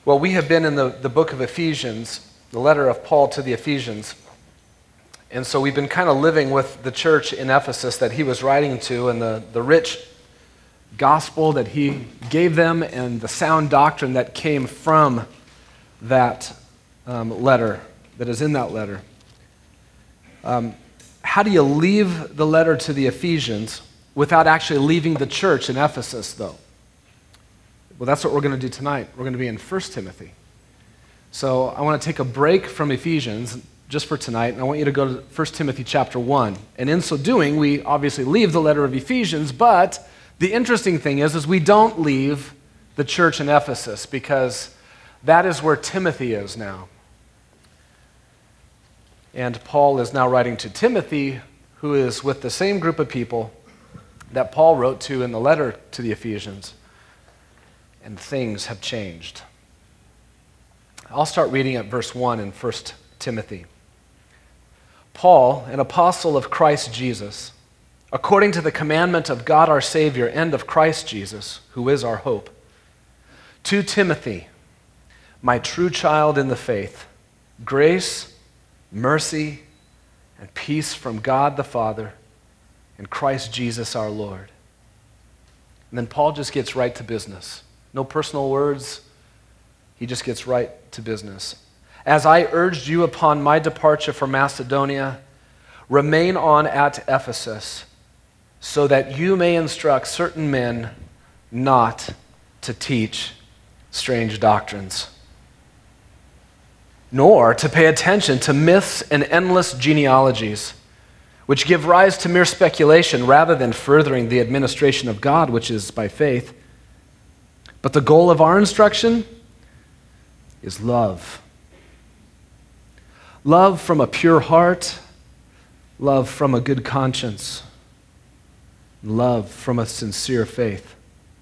Well, we have been in the book of Ephesians, the letter of Paul to the Ephesians. And so we've been kind of living with the church in Ephesus that he was writing to and the rich gospel that he gave them and the sound doctrine that came from that letter, that is in that letter. How do you leave the letter to the Ephesians without actually leaving the church in Ephesus, though? Well, that's what we're going to do tonight. We're going to be in 1 Timothy. So I want to take a break from Ephesians just for tonight, and I want you to go to 1 Timothy chapter 1. And in so doing, we obviously leave the letter of Ephesians, but the interesting thing is we don't leave the church in Ephesus, because that is where Timothy is now. And Paul is now writing to Timothy, who is with the same group of people that Paul wrote to in the letter to the Ephesians. And things have changed. I'll start reading at verse 1 in 1 Timothy. Paul, an apostle of Christ Jesus, according to the commandment of God our Savior and of Christ Jesus, who is our hope, to Timothy, my true child in the faith, grace, mercy, and peace from God the Father and Christ Jesus our Lord. And then Paul just gets right to business. No personal words. He just gets right to business. As I urged you upon my departure from Macedonia, remain on at Ephesus, so that you may instruct certain men not to teach strange doctrines, nor to pay attention to myths and endless genealogies, which give rise to mere speculation rather than furthering the administration of God, which is by faith. But the goal of our instruction is love. Love from a pure heart, love from a good conscience, love from a sincere faith.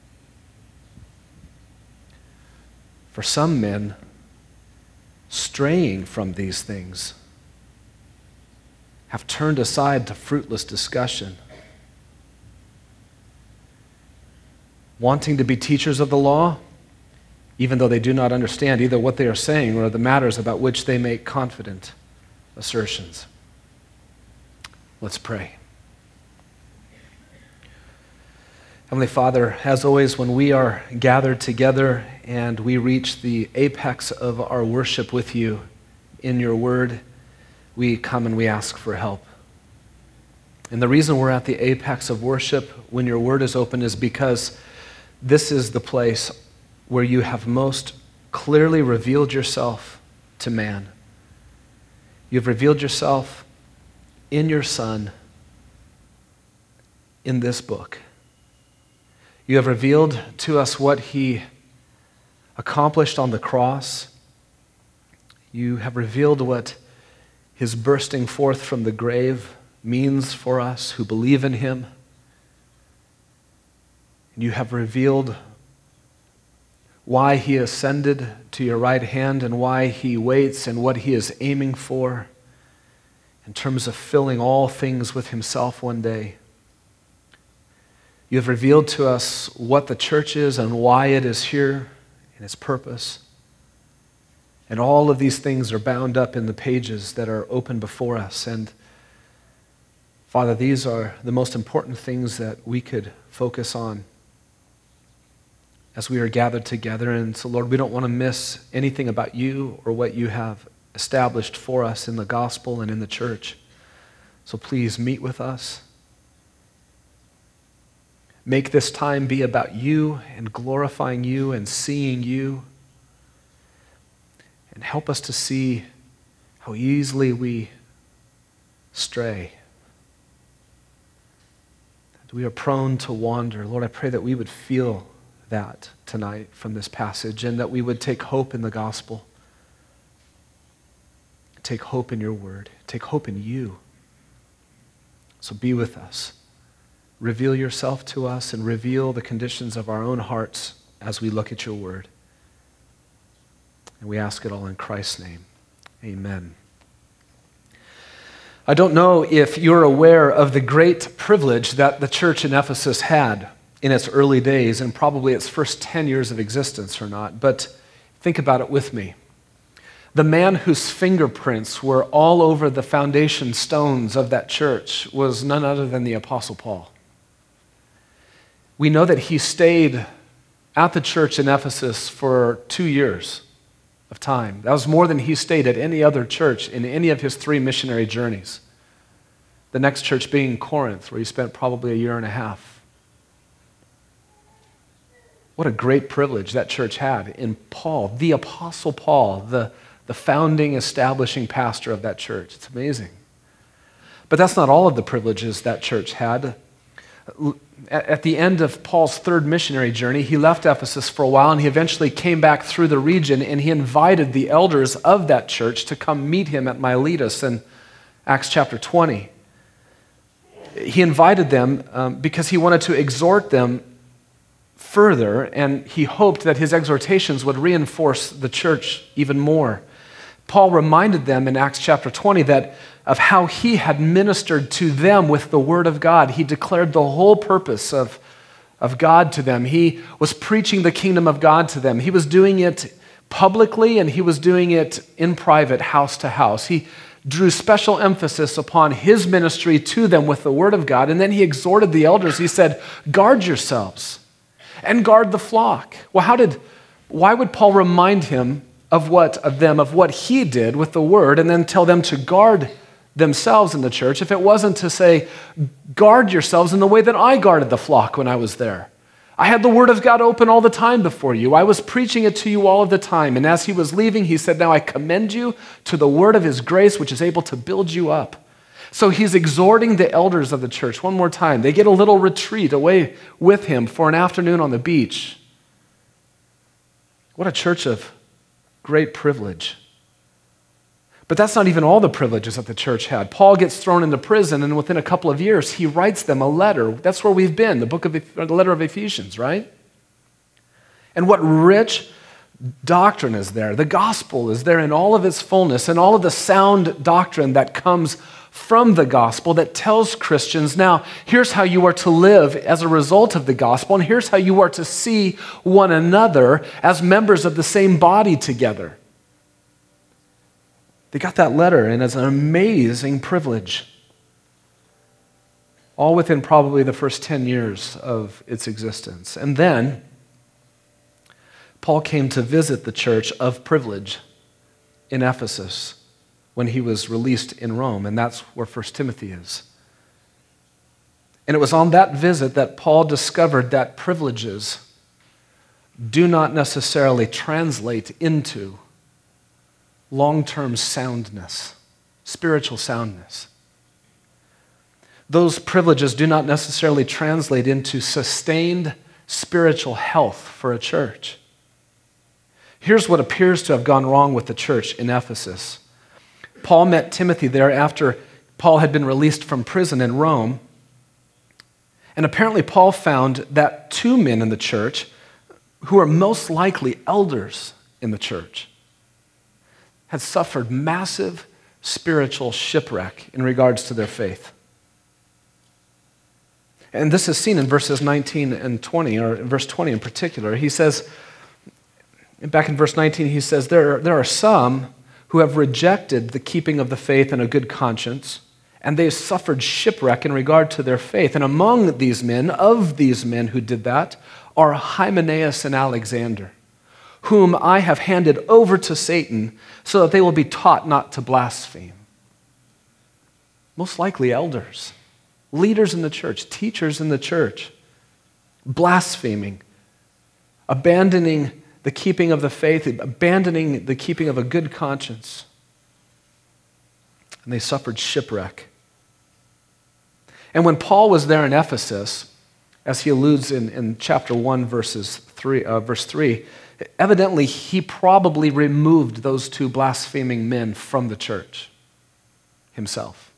For some men, straying from these things, have turned aside to fruitless discussion, wanting to be teachers of the law, even though they do not understand either what they are saying or the matters about which they make confident assertions. Let's pray. Heavenly Father, as always, when we are gathered together and we reach the apex of our worship with you in your word, we come and we ask for help. And the reason we're at the apex of worship when your word is open is because this is the place where you have most clearly revealed yourself to man. You've revealed yourself in your Son in this book. You have revealed to us what he accomplished on the cross. You have revealed what his bursting forth from the grave means for us who believe in him. You have revealed why he ascended to your right hand and why he waits and what he is aiming for in terms of filling all things with himself one day. You have revealed to us what the church is and why it is here and its purpose. And all of these things are bound up in the pages that are open before us. And Father, these are the most important things that we could focus on as we are gathered together. And so, Lord, we don't want to miss anything about you or what you have established for us in the gospel and in the church. So please meet with us. Make this time be about you and glorifying you and seeing you. And help us to see how easily we stray. That we are prone to wander. Lord, I pray that we would feel that tonight from this passage and that we would take hope in the gospel. Take hope in your word. Take hope in you. So be with us. Reveal yourself to us and reveal the conditions of our own hearts as we look at your word. And we ask it all in Christ's name. Amen. I don't know if you're aware of the great privilege that the church in Ephesus had in its early days and probably its first 10 years of existence or not, but Think about it with me. The man whose fingerprints were all over the foundation stones of that church was none other than the Apostle Paul. We know that he stayed at the church in Ephesus for 2 years of time. That was more than he stayed at any other church in any of his 3 missionary journeys. The next church being Corinth, where he spent probably 1.5 years. What a great privilege that church had in Paul, the Apostle Paul, the founding, establishing pastor of that church. It's amazing. But that's not all of the privileges that church had. At the end of Paul's 3rd missionary journey, he left Ephesus for a while, and he eventually came back through the region, and he invited the elders of that church to come meet him at Miletus in Acts chapter 20. He invited them because he wanted to exhort them further, and he hoped that his exhortations would reinforce the church even more. Paul reminded them in Acts chapter 20 of how he had ministered to them with the word of God. He declared the whole purpose of God to them. He was preaching the kingdom of God to them. He was doing it publicly, and he was doing it in private, house to house. He drew special emphasis upon his ministry to them with the word of God, and then he exhorted the elders. He said, guard yourselves and guard the flock. Well, why would Paul remind him of what he did with the word, and then tell them to guard themselves in the church, if it wasn't to say, guard yourselves in the way that I guarded the flock when I was there? I had the word of God open all the time before you. I was preaching it to you all of the time. And as he was leaving, he said, now I commend you to the word of his grace, which is able to build you up. So he's exhorting the elders of the church one more time. They get a little retreat away with him for an afternoon on the beach. What a church of great privilege. But that's not even all the privileges that the church had. Paul gets thrown into prison, and within a couple of years, he writes them a letter. That's where we've been, the letter of Ephesians, right? And what rich doctrine is there. The gospel is there in all of its fullness, and all of the sound doctrine that comes from the gospel that tells Christians, now, here's how you are to live as a result of the gospel, and here's how you are to see one another as members of the same body together. They got that letter, and it's an amazing privilege. All within probably the first 10 years of its existence. And then, Paul came to visit the church of privilege in Ephesus when he was released in Rome, and that's where 1 Timothy is. And it was on that visit that Paul discovered that privileges do not necessarily translate into long-term soundness, spiritual soundness. Those privileges do not necessarily translate into sustained spiritual health for a church. Here's what appears to have gone wrong with the church in Ephesus. Paul met Timothy there after Paul had been released from prison in Rome. And apparently Paul found that 2 men in the church who are most likely elders in the church had suffered massive spiritual shipwreck in regards to their faith. And this is seen in verses 19 and 20, or verse 20 in particular. He says, back in verse 19, he says, there are some who have rejected the keeping of the faith and a good conscience, and they have suffered shipwreck in regard to their faith. And among these men, of these men who did that, are Hymenaeus and Alexander, whom I have handed over to Satan so that they will be taught not to blaspheme. Most likely elders, leaders in the church, teachers in the church, blaspheming, abandoning the keeping of the faith, abandoning the keeping of a good conscience. And they suffered shipwreck. And when Paul was there in Ephesus, as he alludes in chapter 1, verse 3, evidently he probably removed those 2 blaspheming men from the church himself.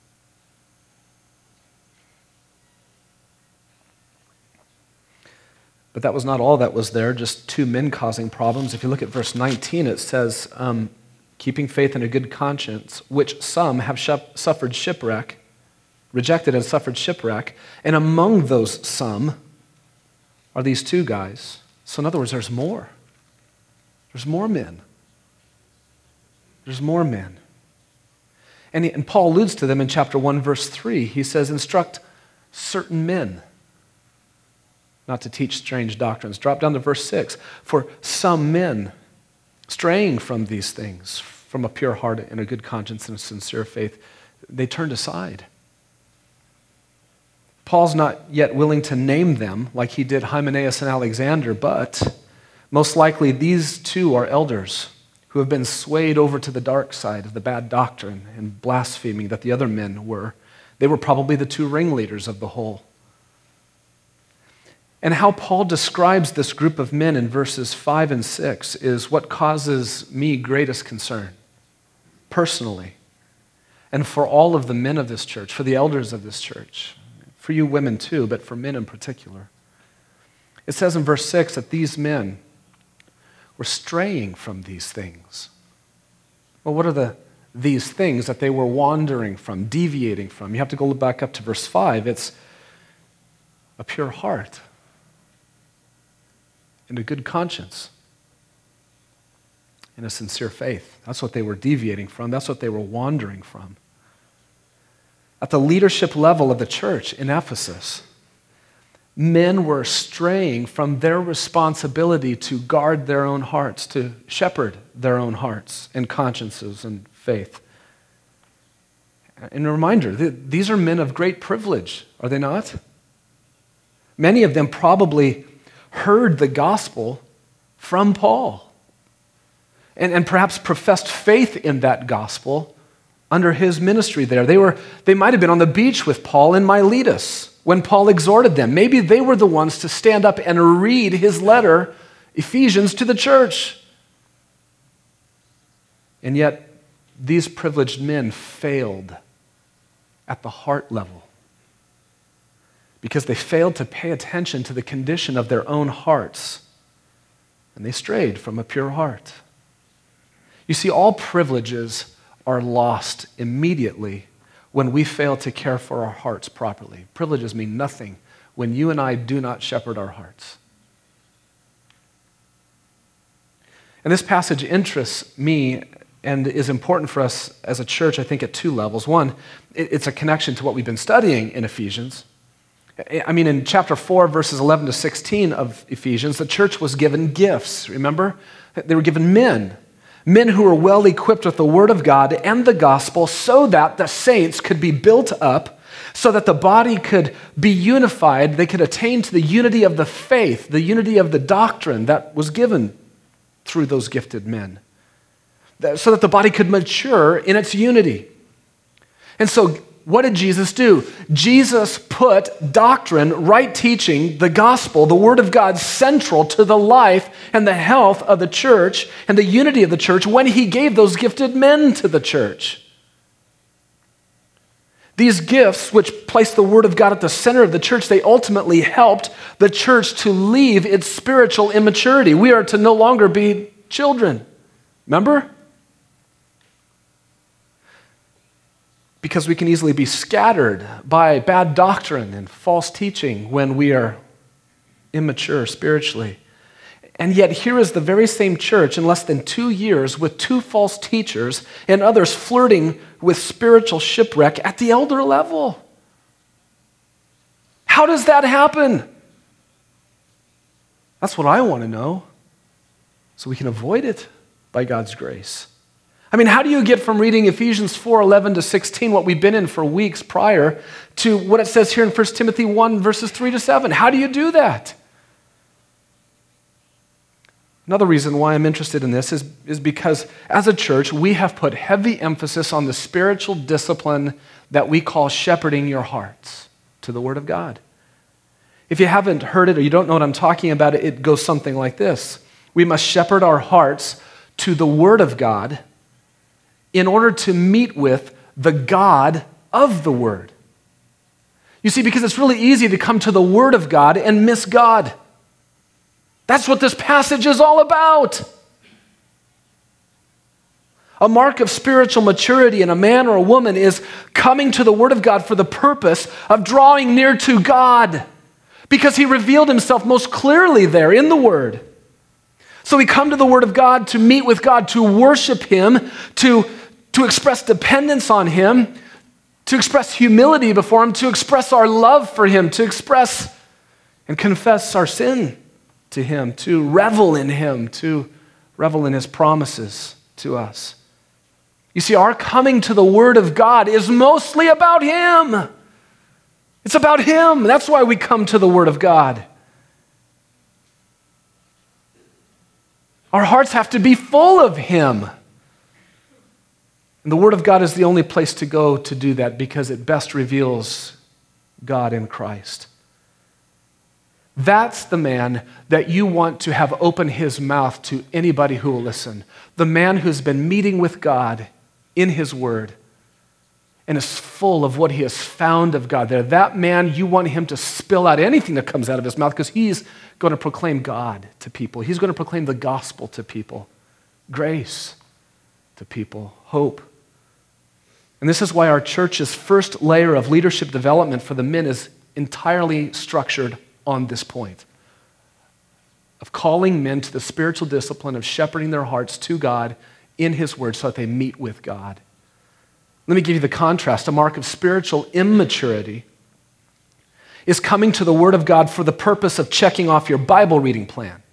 But that was not all that was there, just 2 men causing problems. If you look at verse 19, it says, keeping faith and a good conscience, which some have suffered shipwreck, rejected and suffered shipwreck, and among those some are these 2 guys. So in other words, there's more. There's more men. There's more men. And Paul alludes to them in chapter 1, verse 3. He says, instruct certain men not to teach strange doctrines. Drop down to verse 6. For some men, straying from these things, from a pure heart and a good conscience and a sincere faith, they turned aside. Paul's not yet willing to name them like he did Hymenaeus and Alexander, but most likely these two are elders who have been swayed over to the dark side of the bad doctrine and blaspheming that the other men were. They were probably the two ringleaders of the whole. And how Paul describes this group of men in verses 5 and 6 is what causes me greatest concern, personally, and for all of the men of this church, for the elders of this church, for you women too, but for men in particular. It says in verse 6 that these men were straying from these things. Well, what are these things that they were wandering from, deviating from? You have to go back up to verse 5. It's a pure heart and a good conscience and a sincere faith. That's what they were deviating from. That's what they were wandering from. At the leadership level of the church in Ephesus, men were straying from their responsibility to guard their own hearts, to shepherd their own hearts and consciences and faith. And a reminder, these are men of great privilege, are they not? Many of them probably heard the gospel from Paul and perhaps professed faith in that gospel under his ministry there. They might have been on the beach with Paul in Miletus when Paul exhorted them. Maybe they were the ones to stand up and read his letter, Ephesians, to the church. And yet, these privileged men failed at the heart level because they failed to pay attention to the condition of their own hearts, and they strayed from a pure heart. You see, all privileges are lost immediately when we fail to care for our hearts properly. Privileges mean nothing when you and I do not shepherd our hearts. And this passage interests me and is important for us as a church, I think, at two levels. One, it's a connection to what we've been studying in Ephesians. I mean, in chapter 4, verses 11 to 16 of Ephesians, the church was given gifts, remember? They were given men who were well equipped with the Word of God and the gospel so that the saints could be built up, so that the body could be unified, they could attain to the unity of the faith, the unity of the doctrine that was given through those gifted men, so that the body could mature in its unity. And so what did Jesus do? Jesus put doctrine, right teaching, the gospel, the Word of God, central to the life and the health of the church and the unity of the church when he gave those gifted men to the church. These gifts, which placed the Word of God at the center of the church, they ultimately helped the church to leave its spiritual immaturity. We are to no longer be children. Remember? Because we can easily be scattered by bad doctrine and false teaching when we are immature spiritually. And yet here is the very same church in less than 2 years with 2 false teachers and others flirting with spiritual shipwreck at the elder level. How does that happen? That's what I want to know, so we can avoid it by God's grace. I mean, how do you get from reading Ephesians 4:11 to 16, what we've been in for weeks prior, to what it says here in 1 Timothy 1, verses 3 to 7? How do you do that? Another reason why I'm interested in this is because as a church, we have put heavy emphasis on the spiritual discipline that we call shepherding your hearts to the Word of God. If you haven't heard it or you don't know what I'm talking about, it goes something like this. We must shepherd our hearts to the Word of God in order to meet with the God of the Word. You see, because it's really easy to come to the Word of God and miss God. That's what this passage is all about. A mark of spiritual maturity in a man or a woman is coming to the Word of God for the purpose of drawing near to God, because He revealed Himself most clearly there in the Word. So we come to the Word of God to meet with God, to worship Him, to express dependence on Him, to express humility before Him, to express our love for Him, to express and confess our sin to Him, to revel in Him, to revel in His promises to us. You see, our coming to the Word of God is mostly about Him. It's about Him. That's why we come to the Word of God. Our hearts have to be full of Him. And the Word of God is the only place to go to do that because it best reveals God in Christ. That's the man that you want to have open his mouth to anybody who will listen. The man who's been meeting with God in His Word and is full of what he has found of God there. That man, you want him to spill out anything that comes out of his mouth because he's going to proclaim God to people. He's going to proclaim the gospel to people, grace to people, hope. And this is why our church's first layer of leadership development for the men is entirely structured on this point of calling men to the spiritual discipline of shepherding their hearts to God in His Word so that they meet with God. Let me give you the contrast. A mark of spiritual immaturity is coming to the Word of God for the purpose of checking off your Bible reading plan.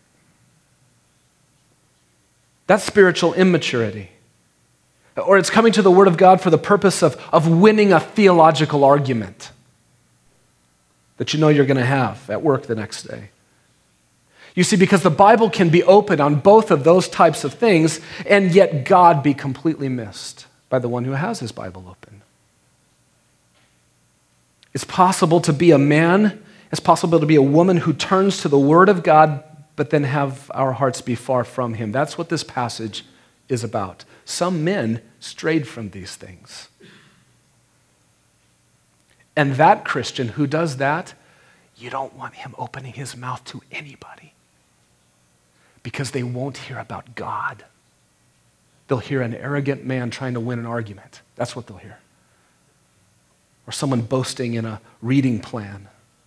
That's spiritual immaturity. Or it's coming to the Word of God for the purpose of winning a theological argument that you know you're going to have at work the next day. You see, because the Bible can be open on both of those types of things, and yet God be completely missed by the one who has his Bible open. It's possible to be a man, it's possible to be a woman who turns to the Word of God, but then have our hearts be far from Him. That's what this passage is about. Some men strayed from these things. And that Christian who does that, you don't want him opening his mouth to anybody because they won't hear about God. They'll hear an arrogant man trying to win an argument. That's what they'll hear. Or someone boasting in a reading plan.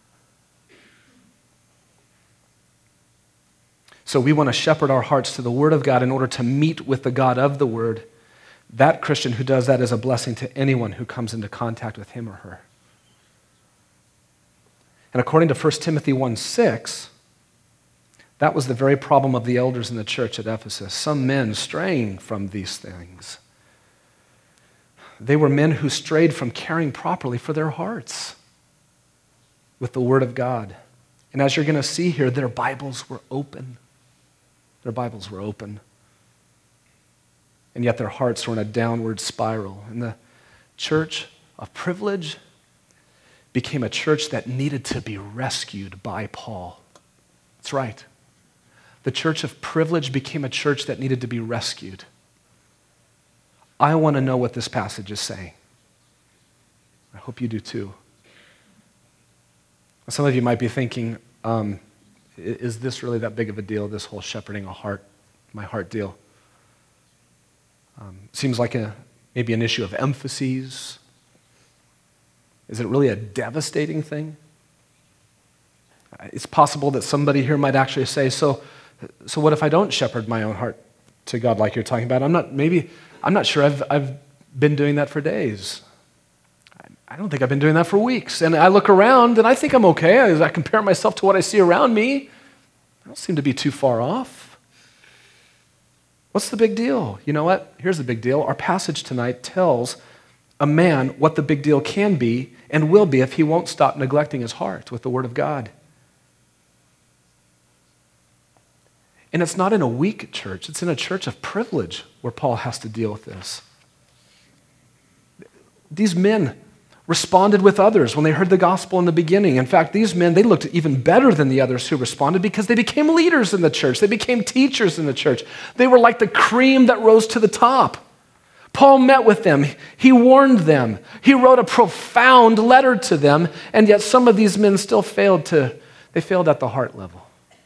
So we want to shepherd our hearts to the Word of God in order to meet with the God of the Word. That Christian who does that is a blessing to anyone who comes into contact with him or her. And according to 1 Timothy 1:6, that was the very problem of the elders in the church at Ephesus. Some men straying from these things. They were men who strayed from caring properly for their hearts with the Word of God. And as you're going to see here, their Bibles were open. Their Bibles were open. And yet their hearts were in a downward spiral. And the church of privilege became a church that needed to be rescued by Paul. That's right. The church of privilege became a church that needed to be rescued. I want to know what this passage is saying. I hope you do too. Some of you might be thinking, is this really that big of a deal, this whole shepherding my heart deal? Seems like maybe an issue of emphases. Is it really a devastating thing? It's possible that somebody here might actually say, so what if I don't shepherd my own heart to God like you're talking about? I'm not sure I've been doing that for days. I don't think I've been doing that for weeks. And I look around and I think I'm okay. As I compare myself to what I see around me, I don't seem to be too far off. What's the big deal? You know what? Here's the big deal. Our passage tonight tells a man what the big deal can be and will be if he won't stop neglecting his heart with the Word of God. And it's not in a weak church. It's in a church of privilege where Paul has to deal with this. These men responded with others when they heard the gospel in the beginning. In fact, these men, they looked even better than the others who responded because they became leaders in the church. They became teachers in the church. They were like the cream that rose to the top. Paul met with them. He warned them. He wrote a profound letter to them, and yet some of these men still failed at the heart level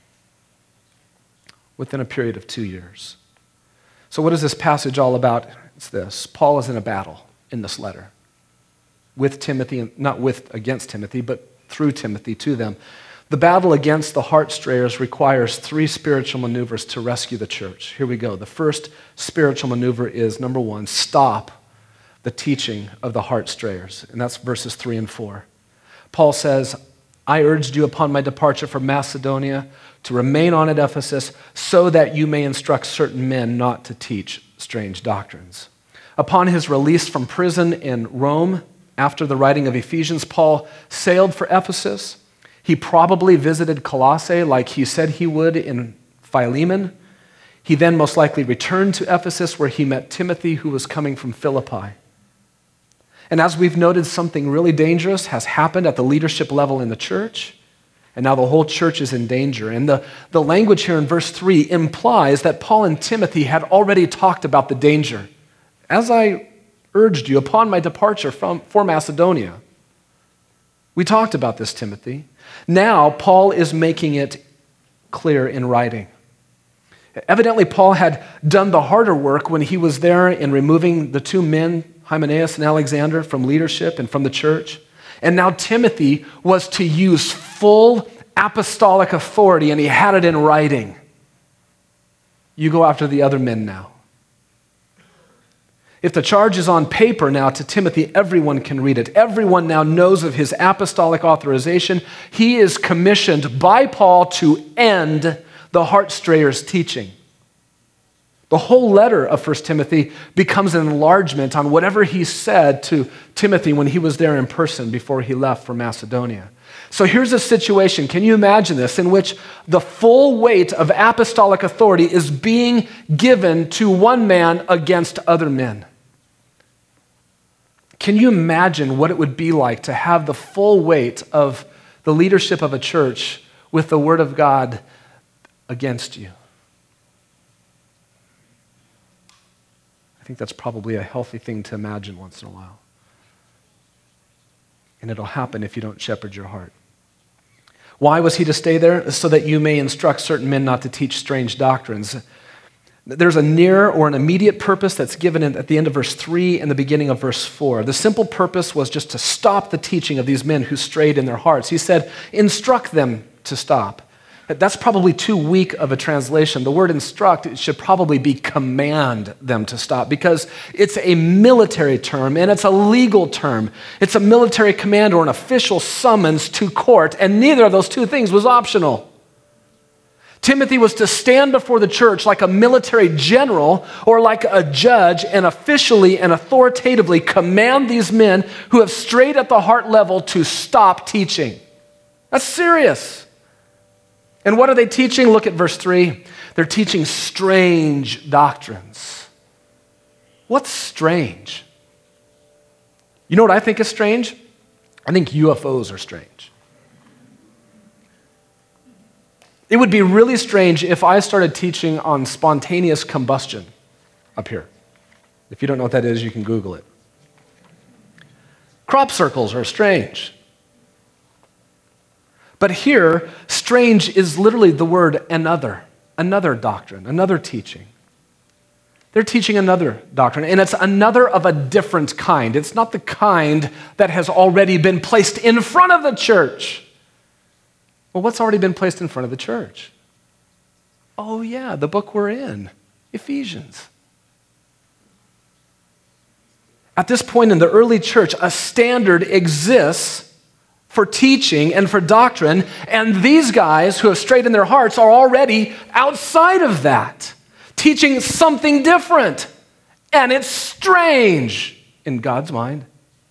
within a period of 2 years. So what is this passage all about? It's this. Paul is in a battle in this letter with Timothy, not against Timothy, but through Timothy to them. The battle against the heart strayers requires 3 spiritual maneuvers to rescue the church. Here we go. The first spiritual maneuver is, number 1, stop the teaching of the heart strayers. And that's verses 3 and 4. Paul says, I urged you upon my departure from Macedonia to remain on at Ephesus so that you may instruct certain men not to teach strange doctrines. Upon his release from prison in Rome, after the writing of Ephesians, Paul sailed for Ephesus. He probably visited Colossae like he said he would in Philemon. He then most likely returned to Ephesus where he met Timothy, who was coming from Philippi. And as we've noted, something really dangerous has happened at the leadership level in the church, and now the whole church is in danger. And the language here in verse 3 implies that Paul and Timothy had already talked about the danger. As I urged you upon my departure for Macedonia. We talked about this, Timothy. Now, Paul is making it clear in writing. Evidently, Paul had done the harder work when he was there in removing the 2 men, Hymenaeus and Alexander, from leadership and from the church. And now Timothy was to use full apostolic authority, and he had it in writing. You go after the other men now. If the charge is on paper now to Timothy, everyone can read it. Everyone now knows of his apostolic authorization. He is commissioned by Paul to end the heart strayers' teaching. The whole letter of 1 Timothy becomes an enlargement on whatever he said to Timothy when he was there in person before he left for Macedonia. So here's a situation, can you imagine this, in which the full weight of apostolic authority is being given to one man against other men. Can you imagine what it would be like to have the full weight of the leadership of a church with the Word of God against you? I think that's probably a healthy thing to imagine once in a while. And it'll happen if you don't shepherd your heart. Why was he to stay there? So that you may instruct certain men not to teach strange doctrines. There's a near or an immediate purpose that's given at the end of verse 3 and the beginning of verse 4. The simple purpose was just to stop the teaching of these men who strayed in their hearts. He said, instruct them to stop. That's probably too weak of a translation. The word instruct should probably be command them to stop, because it's a military term and it's a legal term. It's a military command or an official summons to court, and neither of those two things was optional. Timothy was to stand before the church like a military general or like a judge and officially and authoritatively command these men who have strayed at the heart level to stop teaching. That's serious. And what are they teaching? Look at verse 3. They're teaching strange doctrines. What's strange? You know what I think is strange? I think UFOs are strange. It would be really strange if I started teaching on spontaneous combustion up here. If you don't know what that is, you can Google it. Crop circles are strange. But here, strange is literally the word another doctrine, another teaching. They're teaching another doctrine, and it's another of a different kind. It's not the kind that has already been placed in front of the church. Well, what's already been placed in front of the church? Oh yeah, the book we're in, Ephesians. At this point in the early church, a standard exists for teaching and for doctrine, and these guys who have strayed in their hearts are already outside of that, teaching something different, and it's strange in God's mind.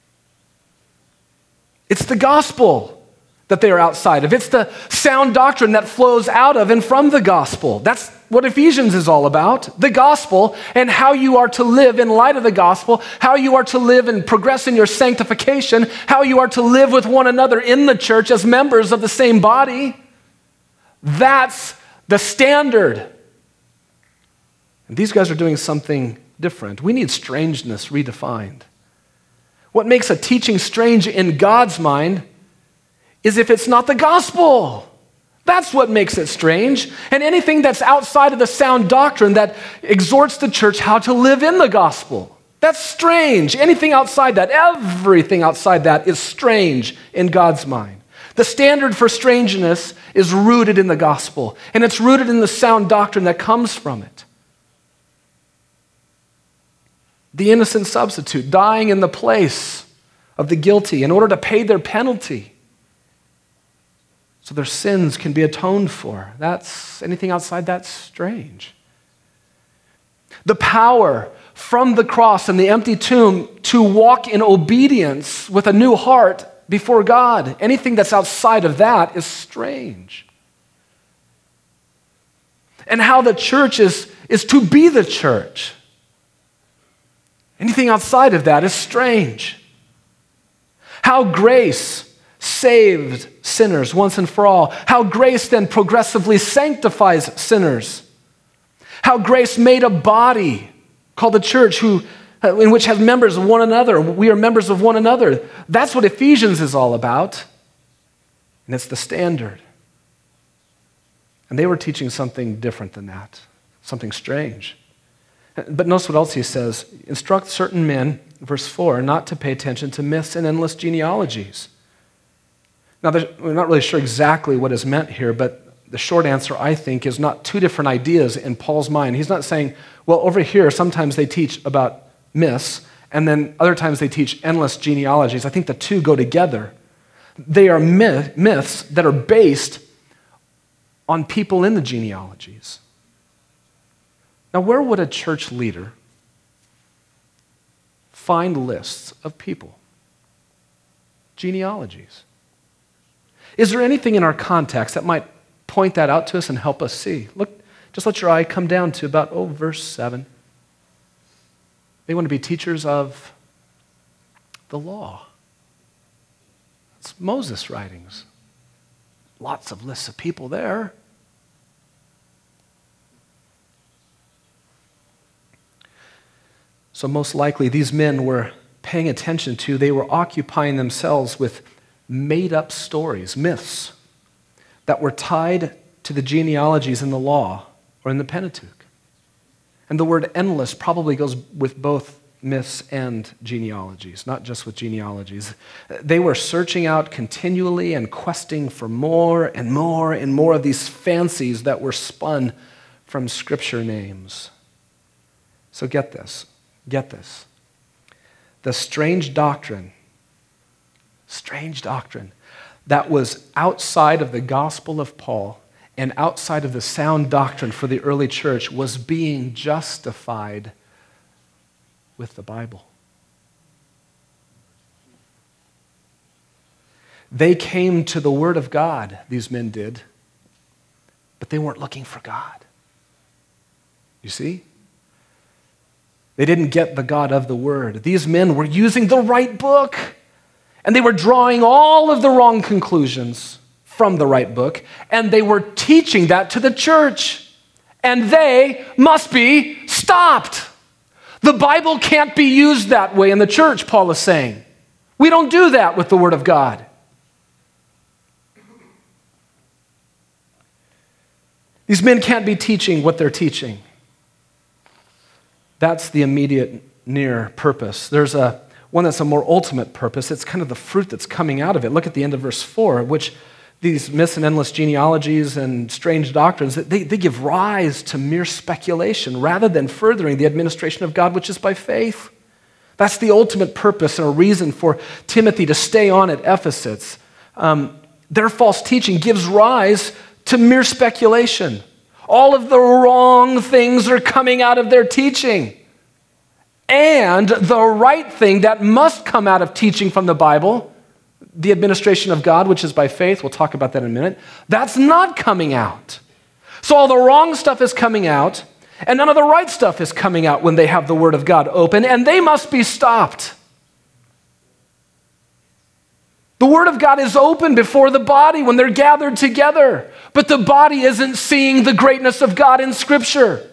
It's the gospel that they are outside of. It's the sound doctrine that flows out of and from the gospel. That's what Ephesians is all about, the gospel, and how you are to live in light of the gospel, how you are to live and progress in your sanctification, how you are to live with one another in the church as members of the same body. That's the standard. And these guys are doing something different. We need strangeness redefined. What makes a teaching strange in God's mind is if it's not the gospel. That's what makes it strange. And anything that's outside of the sound doctrine that exhorts the church how to live in the gospel, that's strange. Anything outside that, everything outside that is strange in God's mind. The standard for strangeness is rooted in the gospel, and it's rooted in the sound doctrine that comes from it. The innocent substitute dying in the place of the guilty in order to pay their penalty so their sins can be atoned for. Anything outside that's strange. The power from the cross and the empty tomb to walk in obedience with a new heart before God. Anything that's outside of that is strange. And how the church is to be the church. Anything outside of that is strange. How grace saved sinners once and for all. How grace then progressively sanctifies sinners. How grace made a body called the church in which has members of one another. We are members of one another. That's what Ephesians is all about. And it's the standard. And they were teaching something different than that, something strange. But notice what else he says. Instruct certain men, verse 4, not to pay attention to myths and endless genealogies. Now, we're not really sure exactly what is meant here, but the short answer, I think, is not two different ideas in Paul's mind. He's not saying, well, over here, sometimes they teach about myths, and then other times they teach endless genealogies. I think the two go together. They are myths that are based on people in the genealogies. Now, where would a church leader find lists of people? Genealogies. Is there anything in our context that might point that out to us and help us see? Look, just let your eye come down to about, verse 7. They want to be teachers of the law. It's Moses' writings. Lots of lists of people there. So most likely these men were paying attention to, they were occupying themselves with made-up stories, myths, that were tied to the genealogies in the law or in the Pentateuch. And the word endless probably goes with both myths and genealogies, not just with genealogies. They were searching out continually and questing for more and more and more of these fancies that were spun from Scripture names. So get this. The strange doctrine that was outside of the gospel of Paul and outside of the sound doctrine for the early church was being justified with the Bible. They came to the Word of God, these men did, but they weren't looking for God. You see? They didn't get the God of the Word. These men were using the right book, and they were drawing all of the wrong conclusions from the right book, and they were teaching that to the church, and they must be stopped. The Bible can't be used that way in the church, Paul is saying. We don't do that with the Word of God. These men can't be teaching what they're teaching. That's the immediate near purpose. There's one that's a more ultimate purpose. It's kind of the fruit that's coming out of it. Look at the end of verse 4, which these myths and endless genealogies and strange doctrines, they give rise to mere speculation rather than furthering the administration of God, which is by faith. That's the ultimate purpose and a reason for Timothy to stay on at Ephesus. Their false teaching gives rise to mere speculation. All of the wrong things are coming out of their teaching. And the right thing that must come out of teaching from the Bible, the administration of God, which is by faith, we'll talk about that in a minute, that's not coming out. So all the wrong stuff is coming out, and none of the right stuff is coming out when they have the Word of God open, and they must be stopped. The Word of God is open before the body when they're gathered together, but the body isn't seeing the greatness of God in Scripture.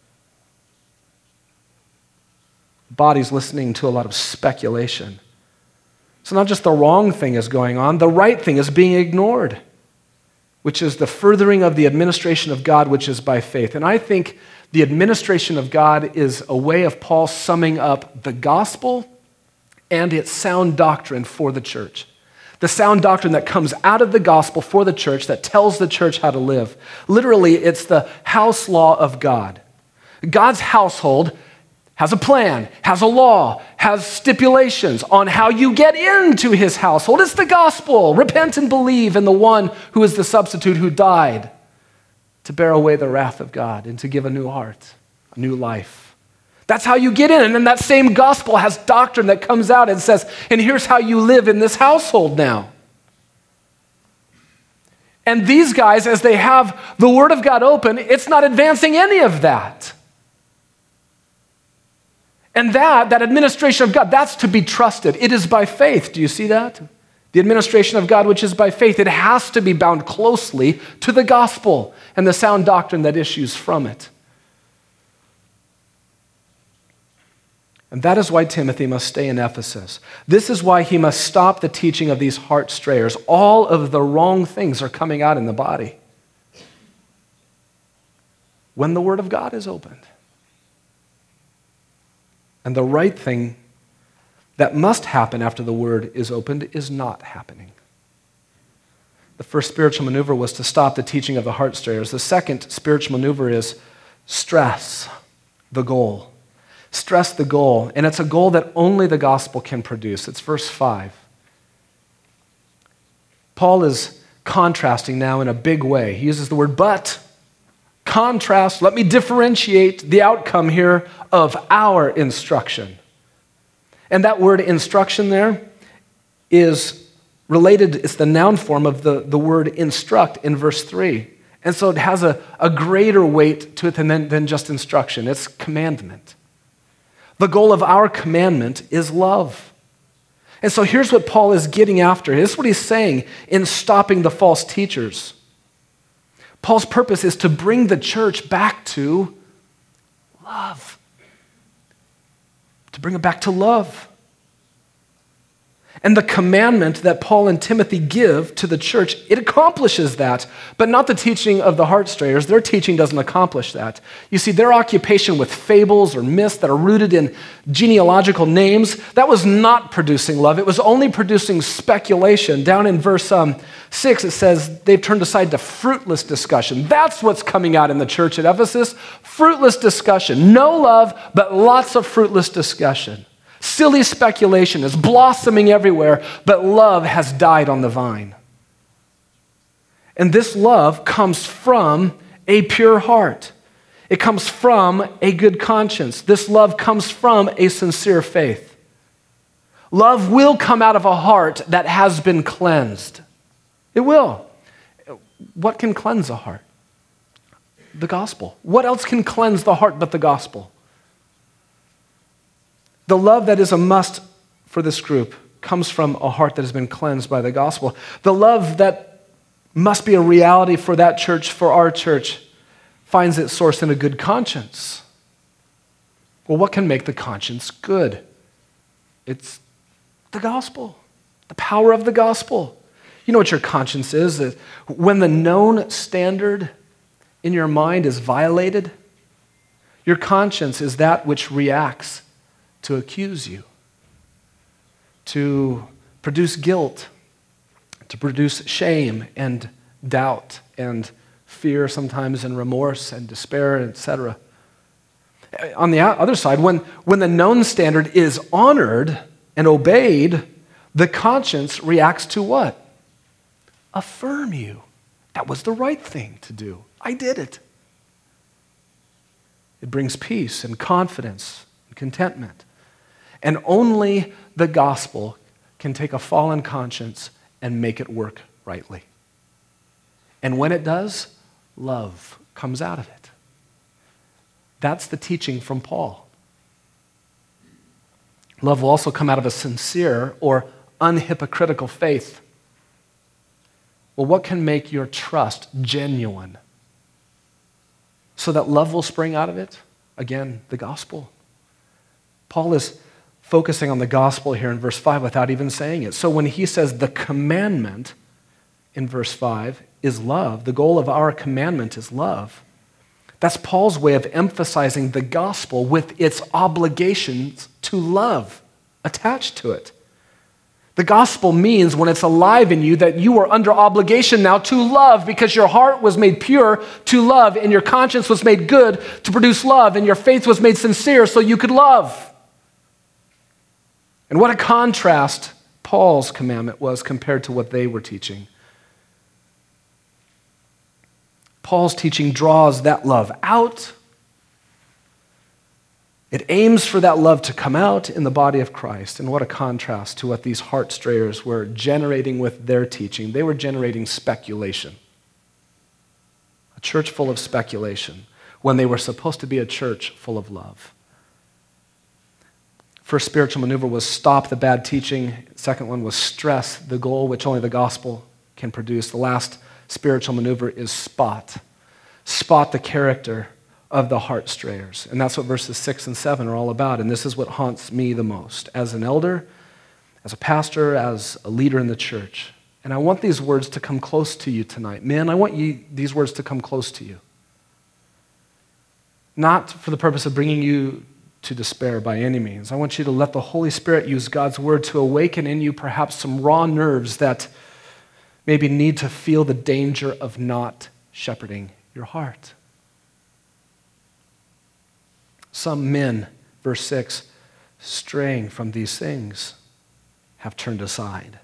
The body's listening to a lot of speculation. So not just the wrong thing is going on, the right thing is being ignored, which is the furthering of the administration of God, which is by faith. And I think the administration of God is a way of Paul summing up the gospel and its sound doctrine for the church. the sound doctrine that comes out of the gospel for the church, that tells the church how to live. Literally, it's the house law of God. God's household has a plan, has a law, has stipulations on how you get into his household. It's the gospel. Repent and believe in the one who is the substitute who died to bear away the wrath of God and to give a new heart, a new life. That's how you get in. And then that same gospel has doctrine that comes out and says, and here's how you live in this household now. And these guys, as they have the Word of God open, it's not advancing any of that. And that administration of God, that's to be trusted. It is by faith. Do you see that? The administration of God, which is by faith, it has to be bound closely to the gospel and the sound doctrine that issues from it. And that is why Timothy must stay in Ephesus. This is why he must stop the teaching of these heart strayers. All of the wrong things are coming out in the body when the Word of God is opened. And the right thing that must happen after the Word is opened is not happening. The first spiritual maneuver was to stop the teaching of the heart strayers. The second spiritual maneuver is stress the goal. Stress the goal. And it's a goal that only the gospel can produce. It's verse 5. Paul is contrasting now in a big way. He uses the word but. Contrast, let me differentiate the outcome here of our instruction. And that word instruction there is related, it's the noun form of the word instruct in verse 3. And so it has a greater weight to it than just instruction. It's commandment. The goal of our commandment is love. And so here's what Paul is getting after. This is what he's saying in stopping the false teachers. Paul's purpose is to bring the church back to love. To bring it back to love. And the commandment that Paul and Timothy give to the church, it accomplishes that, but not the teaching of the heart strayers. Their teaching doesn't accomplish that. You see, their occupation with fables or myths that are rooted in genealogical names, that was not producing love. It was only producing speculation. Down in verse 6, it says they've turned aside to fruitless discussion. That's what's coming out in the church at Ephesus. Fruitless discussion. No love, but lots of fruitless discussion. Silly speculation is blossoming everywhere, but love has died on the vine. And this love comes from a pure heart. It comes from a good conscience. This love comes from a sincere faith. Love will come out of a heart that has been cleansed. It will. What can cleanse a heart? The gospel. What else can cleanse the heart but the gospel? The love that is a must for this group comes from a heart that has been cleansed by the gospel. The love that must be a reality for that church, for our church, finds its source in a good conscience. Well, what can make the conscience good? It's the gospel, the power of the gospel. You know what your conscience is? That when the known standard in your mind is violated, your conscience is that which reacts to accuse you, to produce guilt, to produce shame and doubt and fear sometimes and remorse and despair, etc. On the other side, when the known standard is honored and obeyed, the conscience reacts to what? Affirm you. That was the right thing to do. I did it. It brings peace and confidence and contentment. And only the gospel can take a fallen conscience and make it work rightly. And when it does, love comes out of it. That's the teaching from Paul. Love will also come out of a sincere or unhypocritical faith. Well, what can make your trust genuine so that love will spring out of it? Again, the gospel. Paul is focusing on the gospel here in verse 5 without even saying it. So when he says the commandment in verse 5 is love, the goal of our commandment is love, that's Paul's way of emphasizing the gospel with its obligations to love attached to it. The gospel means when it's alive in you that you are under obligation now to love because your heart was made pure to love and your conscience was made good to produce love and your faith was made sincere so you could love. And what a contrast Paul's commandment was compared to what they were teaching. Paul's teaching draws that love out. It aims for that love to come out in the body of Christ. And what a contrast to what these heart strayers were generating with their teaching. They were generating speculation. A church full of speculation when they were supposed to be a church full of love. First spiritual maneuver was stop the bad teaching. Second one was stress the goal which only the gospel can produce. The last spiritual maneuver is spot. Spot the character of the heart strayers. And that's what verses 6 and 7 are all about. And this is what haunts me the most as an elder, as a pastor, as a leader in the church. And I want these words to come close to you tonight. Men, I want these words to come close to you. Not for the purpose of bringing you to despair by any means. I want you to let the Holy Spirit use God's word to awaken in you perhaps some raw nerves that maybe need to feel the danger of not shepherding your heart. Some men, verse 6, straying from these things, have turned aside.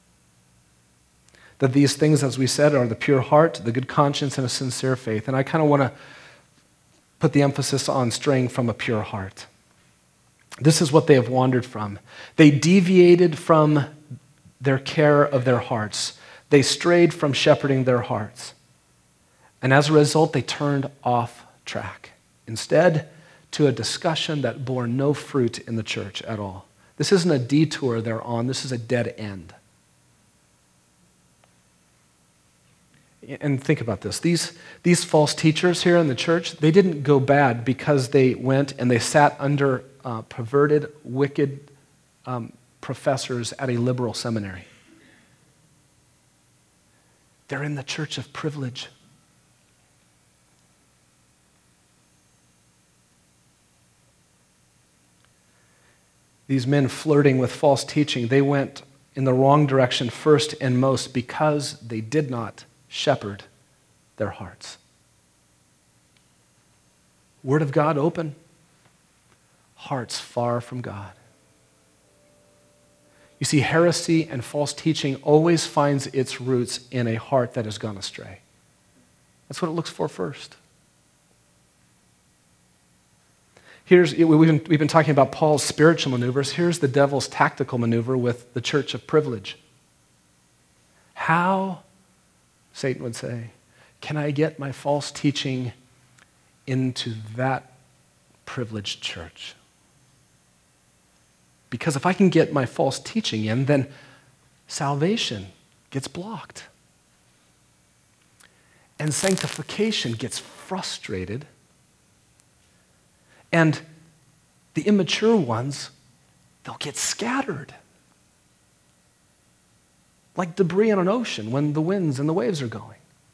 That these things, as we said, are the pure heart, the good conscience, and a sincere faith. And I kind of want to put the emphasis on straying from a pure heart. This is what they have wandered from. They deviated from their care of their hearts. They strayed from shepherding their hearts. And as a result, they turned off track. Instead, to a discussion that bore no fruit in the church at all. This isn't a detour they're on. This is a dead end. And think about this. These false teachers here in the church, they didn't go bad because they went and they sat under perverted, wicked professors at a liberal seminary. They're in the church of privilege. These men flirting with false teaching, they went in the wrong direction first and most because they did not shepherd their hearts. Word of God open, hearts far from God. You see, heresy and false teaching always finds its roots in a heart that has gone astray. That's what it looks for first. We've been talking about Paul's spiritual maneuvers. Here's the devil's tactical maneuver with the church of privilege. How, Satan would say, can I get my false teaching into that privileged church? Because if I can get my false teaching in, then salvation gets blocked. And sanctification gets frustrated. And the immature ones, they'll get scattered. Like debris on an ocean when the winds and the waves are going.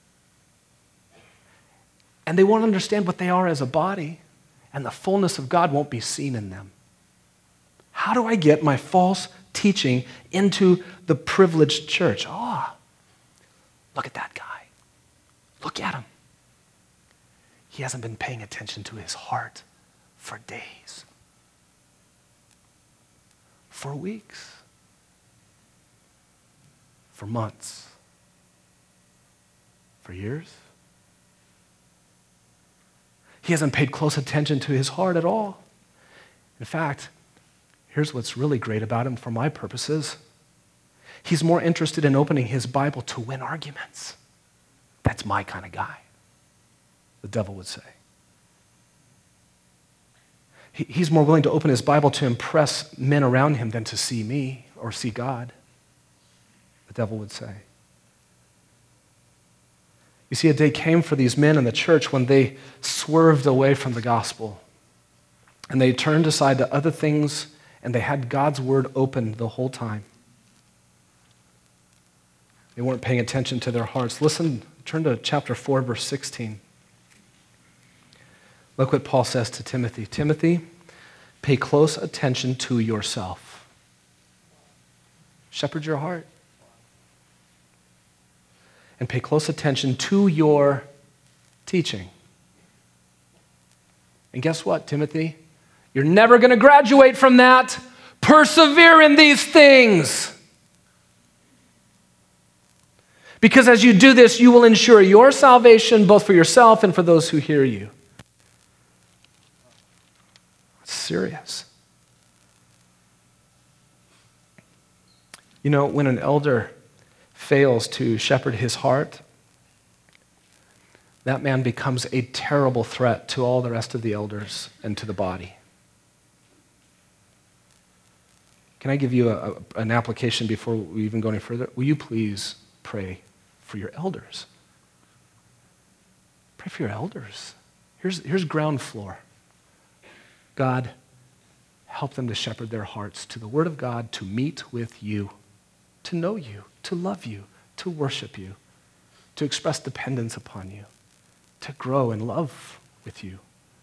And they won't understand what they are as a body, and the fullness of God won't be seen in them. How do I get my false teaching into the privileged church? Oh, look at that guy. Look at him. He hasn't been paying attention to his heart for days, for weeks, for months, for years. He hasn't paid close attention to his heart at all. In fact, here's what's really great about him for my purposes. He's more interested in opening his Bible to win arguments. That's my kind of guy, the devil would say. He's more willing to open his Bible to impress men around him than to see me or see God, the devil would say. You see, a day came for these men in the church when they swerved away from the gospel and they turned aside to other things and they had God's word open the whole time. They weren't paying attention to their hearts. Listen, turn to chapter 4, verse 16. Look what Paul says to Timothy. Timothy, pay close attention to yourself. Shepherd your heart. And pay close attention to your teaching. And guess what, Timothy? You're never going to graduate from that. Persevere in these things. Because as you do this, you will ensure your salvation both for yourself and for those who hear you. It's serious. You know, when an elder fails to shepherd his heart, that man becomes a terrible threat to all the rest of the elders and to the body. Can I give you an application before we even go any further? Will you please pray for your elders? Pray for your elders. Here's ground floor. God, help them to shepherd their hearts to the Word of God, to meet with you, to know you, to love you, to worship you, to express dependence upon you, to grow in love with you.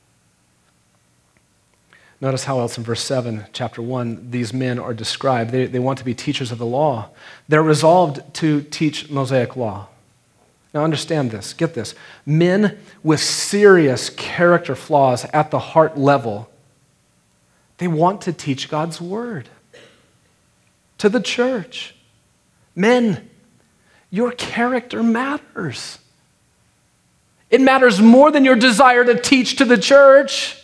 Notice how else in verse 7, chapter 1, these men are described. They want to be teachers of the law. They're resolved to teach Mosaic law. Now understand this, get this. Men with serious character flaws at the heart level, they want to teach God's word to the church. Men, your character matters. It matters more than your desire to teach to the church.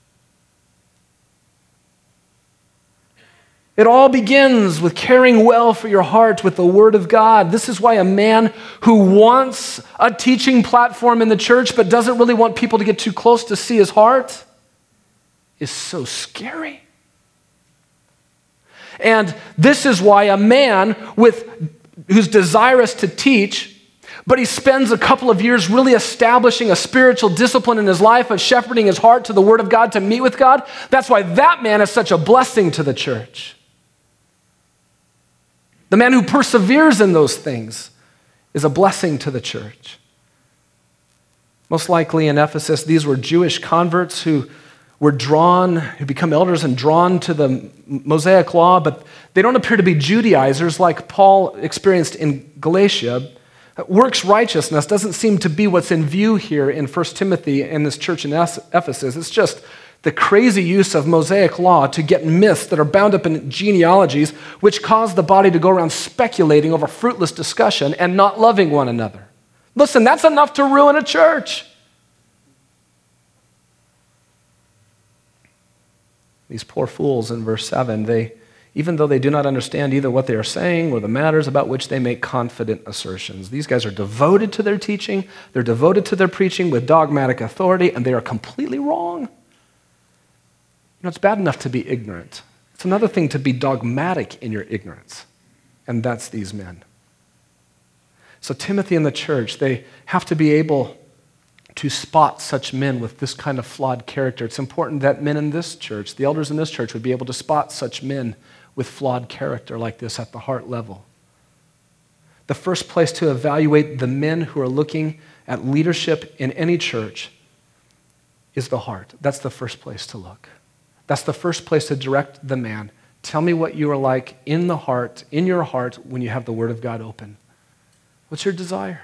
It all begins with caring well for your heart with the Word of God. This is why a man who wants a teaching platform in the church but doesn't really want people to get too close to see his heart is so scary. And this is why a man who's desirous to teach, but he spends a couple of years really establishing a spiritual discipline in his life of shepherding his heart to the Word of God, to meet with God, that's why that man is such a blessing to the church. The man who perseveres in those things is a blessing to the church. Most likely in Ephesus, these were Jewish converts who become elders and drawn to the Mosaic law, but they don't appear to be Judaizers like Paul experienced in Galatia. Works righteousness doesn't seem to be what's in view here in 1 Timothy and this church in Ephesus. It's just the crazy use of Mosaic law to get myths that are bound up in genealogies, which cause the body to go around speculating over fruitless discussion and not loving one another. Listen, that's enough to ruin a church. These poor fools in verse 7, even though they do not understand either what they are saying or the matters about which they make confident assertions. These guys are devoted to their teaching, they're devoted to their preaching with dogmatic authority, and they are completely wrong. You know, it's bad enough to be ignorant. It's another thing to be dogmatic in your ignorance, and that's these men. So Timothy and the church, they have to be able to spot such men with this kind of flawed character. It's important that men in this church, the elders in this church, would be able to spot such men with flawed character like this at the heart level. The first place to evaluate the men who are looking at leadership in any church is the heart. That's the first place to look. That's the first place to direct the man. Tell me what you are like in the heart, in your heart, when you have the Word of God open. What's your desire?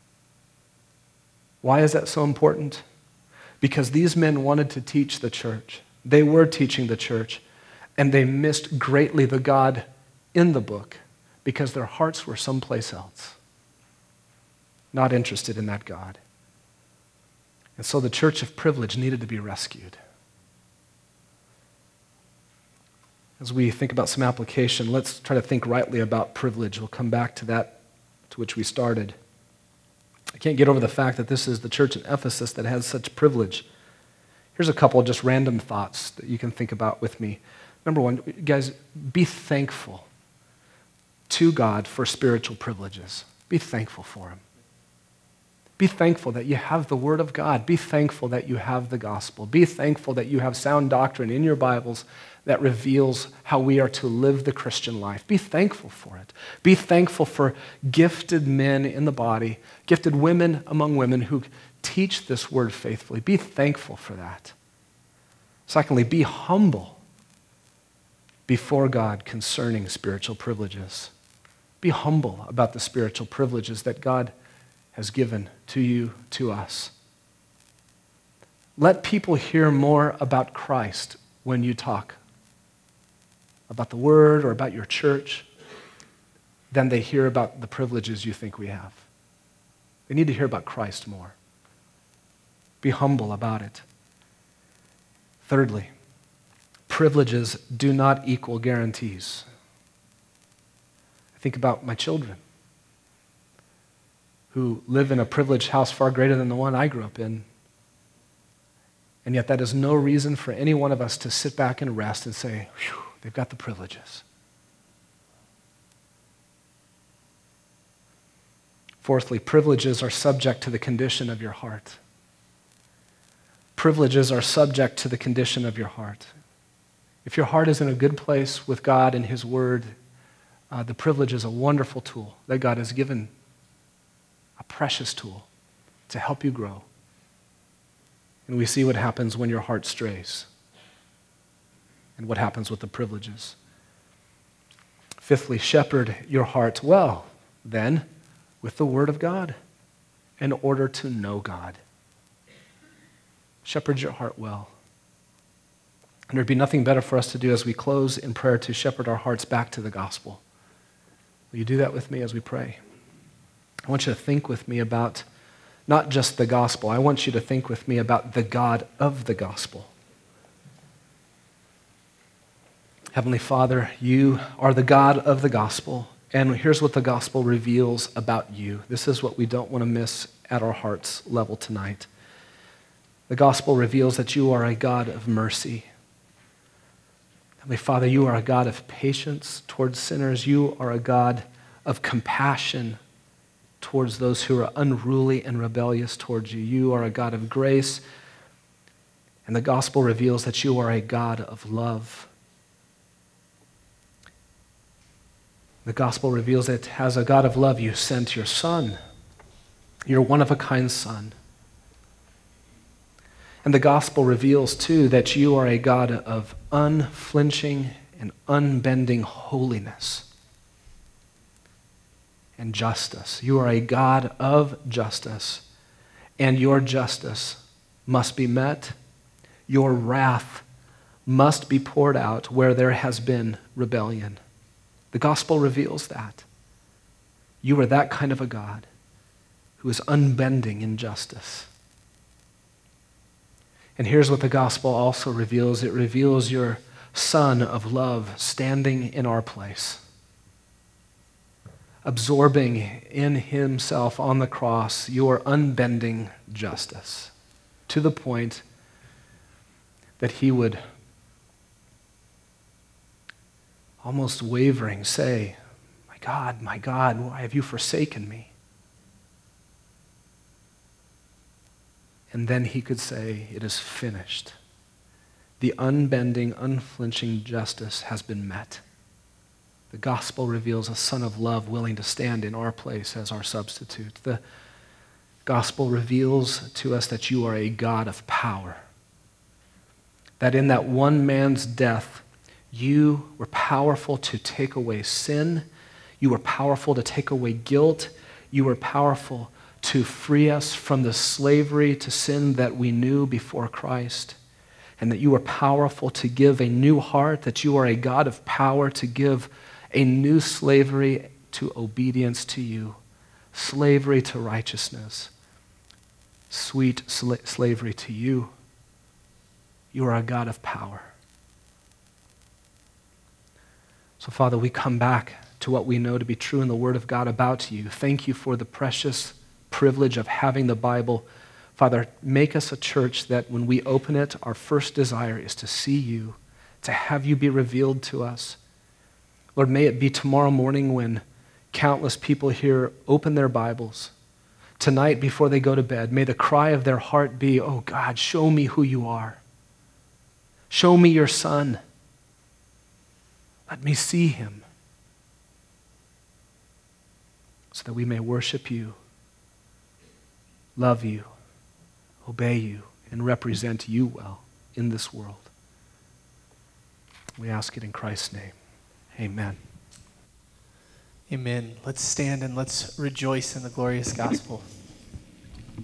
Why is that so important? Because these men wanted to teach the church. They were teaching the church, and they missed greatly the God in the book because their hearts were someplace else, not interested in that God. And so the church of privilege needed to be rescued. As we think about some application, let's try to think rightly about privilege. We'll come back to that to which we started. I can't get over the fact that this is the church in Ephesus that has such privilege. Here's a couple of just random thoughts that you can think about with me. Number one, guys, be thankful to God for spiritual privileges. Be thankful for Him. Be thankful that you have the Word of God. Be thankful that you have the gospel. Be thankful that you have sound doctrine in your Bibles that reveals how we are to live the Christian life. Be thankful for it. Be thankful for gifted men in the body, gifted women among women who teach this word faithfully. Be thankful for that. Secondly, be humble. before God concerning spiritual privileges. Be humble about the spiritual privileges that God has given to you, to us. Let people hear more about Christ when you talk about the Word or about your church than they hear about the privileges you think we have. They need to hear about Christ more. Be humble about it. Thirdly, privileges do not equal guarantees. I think about my children who live in a privileged house far greater than the one I grew up in. And yet that is no reason for any one of us to sit back and rest and say, "Whew, they've got the privileges." Fourthly, privileges are subject to the condition of your heart. Privileges are subject to the condition of your heart. If your heart is in a good place with God and His Word, the privilege is a wonderful tool that God has given, a precious tool to help you grow. And we see what happens when your heart strays and what happens with the privileges. Fifthly, shepherd your heart well, then, with the Word of God in order to know God. Shepherd your heart well. And there'd be nothing better for us to do as we close in prayer to shepherd our hearts back to the gospel. Will you do that with me as we pray? I want you to think with me about not just the gospel. I want you to think with me about the God of the gospel. Heavenly Father, you are the God of the gospel, and here's what the gospel reveals about you. This is what we don't want to miss at our heart's level tonight. The gospel reveals that you are a God of mercy. Heavenly Father, you are a God of patience towards sinners. You are a God of compassion towards those who are unruly and rebellious towards you. You are a God of grace, and the gospel reveals that you are a God of love. The gospel reveals that as a God of love, you sent your Son, your one-of-a-kind Son. And the gospel reveals, too, that you are a God of unflinching and unbending holiness and justice. You are a God of justice, and your justice must be met. Your wrath must be poured out where there has been rebellion. The gospel reveals that. You are that kind of a God who is unbending in justice. And here's what the gospel also reveals. It reveals your Son of love standing in our place, absorbing in himself on the cross your unbending justice to the point that he would almost wavering say, my God, why have you forsaken me?" And then he could say, "It is finished." The unbending, unflinching justice has been met. The gospel reveals a Son of love willing to stand in our place as our substitute. The gospel reveals to us that you are a God of power. That in that one man's death, you were powerful to take away sin. You were powerful to take away guilt. You were powerful to free us from the slavery to sin that we knew before Christ. And that you are powerful to give a new heart, that you are a God of power to give a new slavery to obedience to you, slavery to righteousness, sweet slavery to you. You are a God of power. So, Father, we come back to what we know to be true in the Word of God about you. Thank you for the precious privilege of having the Bible. Father, make us a church that when we open it, our first desire is to see you, to have you be revealed to us. Lord, may it be tomorrow morning when countless people here open their Bibles. Tonight, before they go to bed, may the cry of their heart be, "Oh God, show me who you are. Show me your Son. Let me see him so that we may worship you, love you, obey you, and represent you well in this world." We ask it in Christ's name. Amen. Amen. Let's stand and let's rejoice in the glorious gospel.